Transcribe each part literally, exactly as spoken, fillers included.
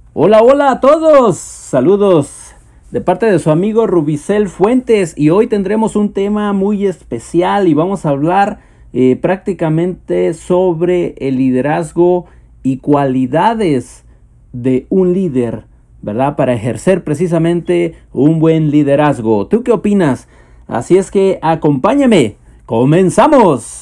Hola, hola a todos. Saludos de parte de su amigo Rubicel Fuentes y hoy tendremos un tema muy especial y vamos a hablar eh, prácticamente sobre el liderazgo y cualidades de un líder, ¿verdad? Para ejercer precisamente un buen liderazgo. ¿Tú qué opinas? Así es que acompáñame. ¡Comenzamos!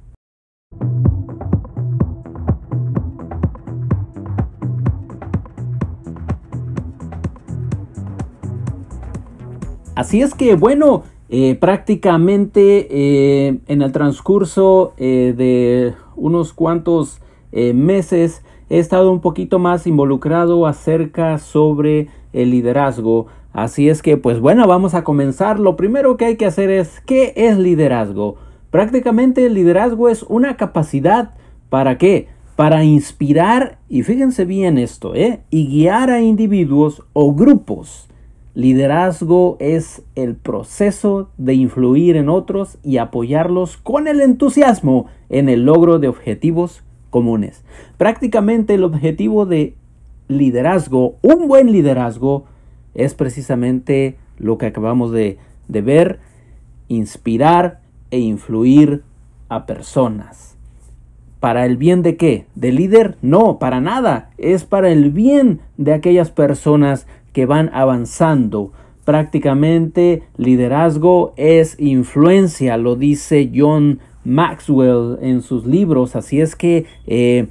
Así es que, bueno, eh, prácticamente eh, en el transcurso eh, de unos cuantos eh, meses he estado un poquito más involucrado acerca sobre el liderazgo. Así es que, pues bueno, vamos a comenzar. Lo primero que hay que hacer es, ¿qué es liderazgo? Prácticamente el liderazgo es una capacidad, ¿para qué? Para inspirar, y fíjense bien esto, ¿eh? Y guiar a individuos o grupos. Liderazgo es el proceso de influir en otros y apoyarlos con el entusiasmo en el logro de objetivos comunes. Prácticamente el objetivo de liderazgo, un buen liderazgo, es precisamente lo que acabamos de, de ver, inspirar e influir a personas. ¿Para el bien de qué? ¿Del líder? No, para nada. Es para el bien de aquellas personas que van avanzando. Prácticamente liderazgo es influencia, lo dice John Maxwell en sus libros. Así es que eh,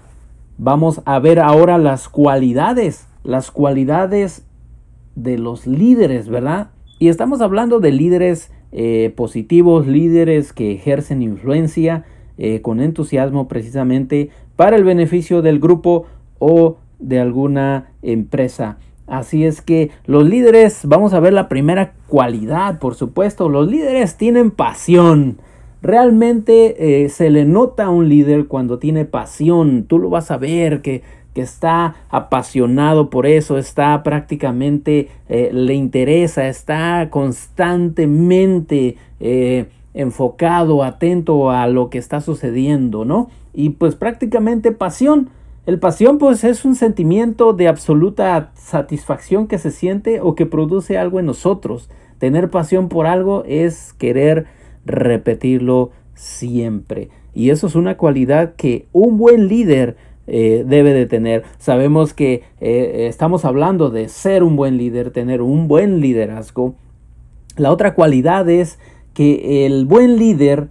vamos a ver ahora las cualidades, las cualidades de los líderes, ¿verdad? Y estamos hablando de líderes eh, positivos, líderes que ejercen influencia eh, con entusiasmo precisamente para el beneficio del grupo o de alguna empresa. Así es que los líderes, vamos a ver la primera cualidad, por supuesto, los líderes tienen pasión. Realmente eh, se le nota a un líder cuando tiene pasión. Tú lo vas a ver que, que está apasionado por eso, está prácticamente, eh, le interesa, está constantemente eh, enfocado, atento a lo que está sucediendo, ¿no? Y pues prácticamente pasión. El pasión pues es un sentimiento de absoluta satisfacción que se siente o que produce algo en nosotros. Tener pasión por algo es querer repetirlo siempre. Y eso es una cualidad que un buen líder eh, debe de tener. Sabemos que eh, estamos hablando de ser un buen líder, tener un buen liderazgo. La otra cualidad es que el buen líder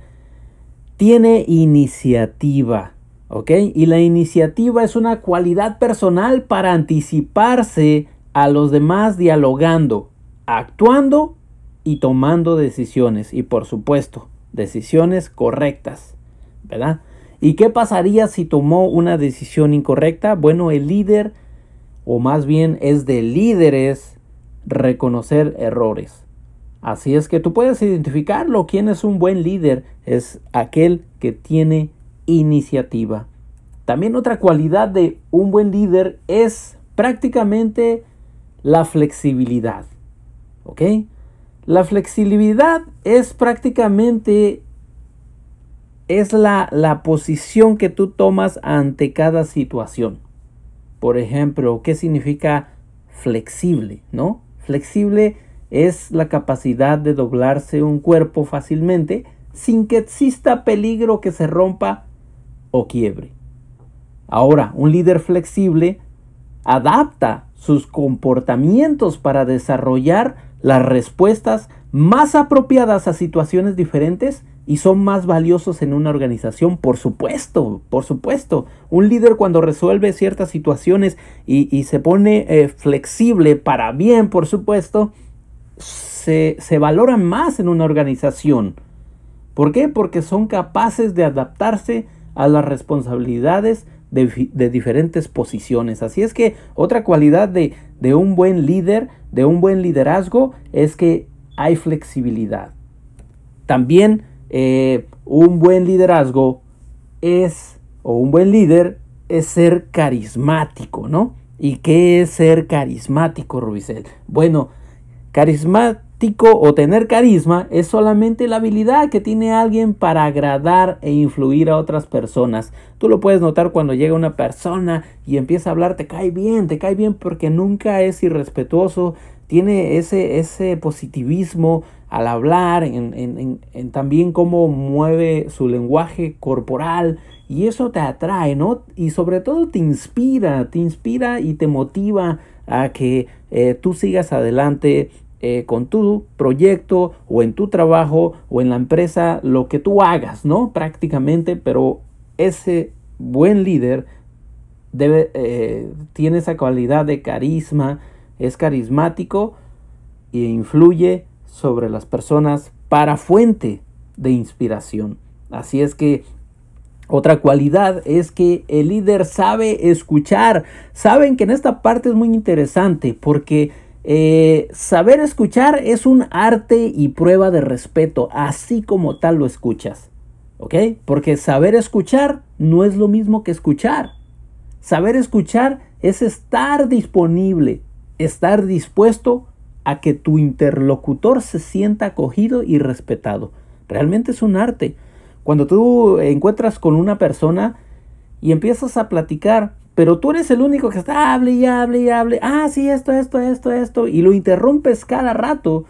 tiene iniciativa. ¿Ok? Y la iniciativa es una cualidad personal para anticiparse a los demás dialogando, actuando y tomando decisiones. Y por supuesto, decisiones correctas, ¿verdad? ¿Y qué pasaría si tomó una decisión incorrecta? Bueno, el líder, o más bien es de líderes, reconocer errores. Así es que tú puedes identificarlo. ¿Quién es un buen líder? Es aquel que tiene iniciativa. También otra cualidad de un buen líder es prácticamente la flexibilidad. ¿Ok? La flexibilidad es prácticamente es la, la posición que tú tomas ante cada situación. Por ejemplo, ¿qué significa flexible? ¿No? Flexible es la capacidad de doblarse un cuerpo fácilmente sin que exista peligro que se rompa o quiebre. Ahora, un líder flexible adapta sus comportamientos para desarrollar las respuestas más apropiadas a situaciones diferentes y son más valiosos en una organización, por supuesto, por supuesto. Un líder cuando resuelve ciertas situaciones y, y se pone eh, flexible para bien, por supuesto, se, se valoran más en una organización. ¿Por qué? Porque son capaces de adaptarse a las responsabilidades de, de diferentes posiciones. Así es que otra cualidad de, de un buen líder, de un buen liderazgo, es que hay flexibilidad. También eh, un buen liderazgo es, o un buen líder, es ser carismático, ¿no? ¿Y qué es ser carismático, Rubicel? Bueno, carismático carismático o tener carisma es solamente la habilidad que tiene alguien para agradar e influir a otras personas. Tú lo puedes notar cuando llega una persona y empieza a hablar, te cae bien, te cae bien porque nunca es irrespetuoso, tiene ese, ese positivismo al hablar, en, en, en, en también cómo mueve su lenguaje corporal, y eso te atrae, ¿no? Y sobre todo te inspira, te inspira y te motiva a que eh, tú sigas adelante eh, con tu proyecto o en tu trabajo o en la empresa, lo que tú hagas, ¿no? Prácticamente, pero ese buen líder debe, eh, tiene esa cualidad de carisma, es carismático e influye sobre las personas para fuente de inspiración. Así es que otra cualidad es que el líder sabe escuchar. Saben que en esta parte es muy interesante porque eh, saber escuchar es un arte y prueba de respeto, así como tal lo escuchas. ¿Ok? Porque saber escuchar no es lo mismo que escuchar. Saber escuchar es estar disponible, estar dispuesto a que tu interlocutor se sienta acogido y respetado. Realmente es un arte. Cuando tú encuentras con una persona y empiezas a platicar, pero tú eres el único que está hable y hable y hable, ah, sí, esto, esto, esto, esto, y lo interrumpes cada rato,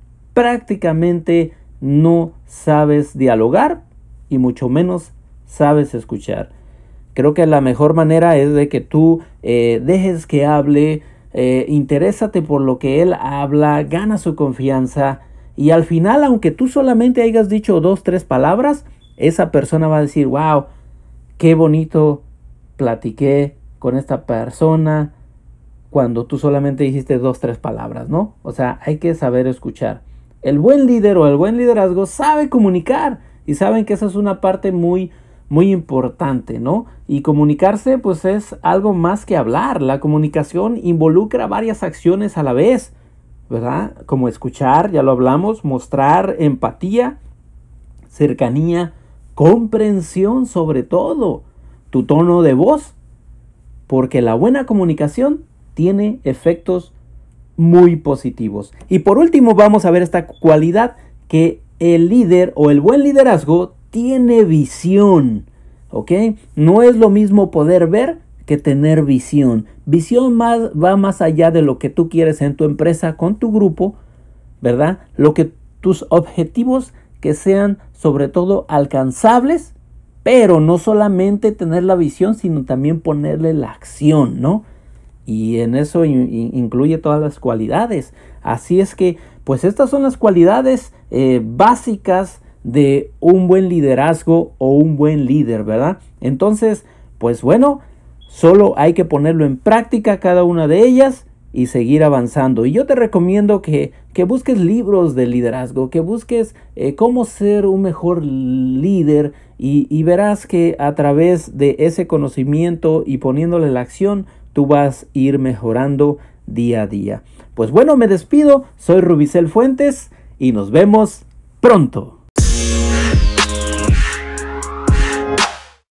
prácticamente no sabes dialogar y mucho menos sabes escuchar. Creo que la mejor manera es de que tú eh, dejes que hable, eh, interésate por lo que él habla, gana su confianza, y al final, aunque tú solamente hayas dicho dos, tres palabras, esa persona va a decir, wow, qué bonito platiqué con esta persona cuando tú solamente dijiste dos, tres palabras, ¿no? O sea, hay que saber escuchar. El buen líder o el buen liderazgo sabe comunicar y saben que esa es una parte muy, muy importante, ¿no? Y comunicarse, pues, es algo más que hablar. La comunicación involucra varias acciones a la vez, ¿verdad? Como escuchar, ya lo hablamos, mostrar empatía, cercanía, comprensión, sobre todo tu tono de voz, porque la buena comunicación tiene efectos muy positivos. Y por último vamos a ver esta cualidad, que el líder o el buen liderazgo tiene visión, ¿ok? No es lo mismo poder ver que tener visión. Visión más, va más allá de lo que tú quieres en tu empresa, con tu grupo, ¿verdad? Lo que tus objetivos que sean sobre todo alcanzables, pero no solamente tener la visión, sino también ponerle la acción, ¿no? Y en eso in- incluye todas las cualidades. Así es que, pues estas son las cualidades eh, básicas de un buen liderazgo o un buen líder, ¿verdad? Entonces, pues bueno, solo hay que ponerlo en práctica cada una de ellas y seguir avanzando. Y yo te recomiendo que, que busques libros de liderazgo, que busques eh, cómo ser un mejor líder, y, y verás que a través de ese conocimiento y poniéndole la acción, tú vas a ir mejorando día a día. Pues bueno, me despido, soy Rubicel Fuentes y nos vemos pronto.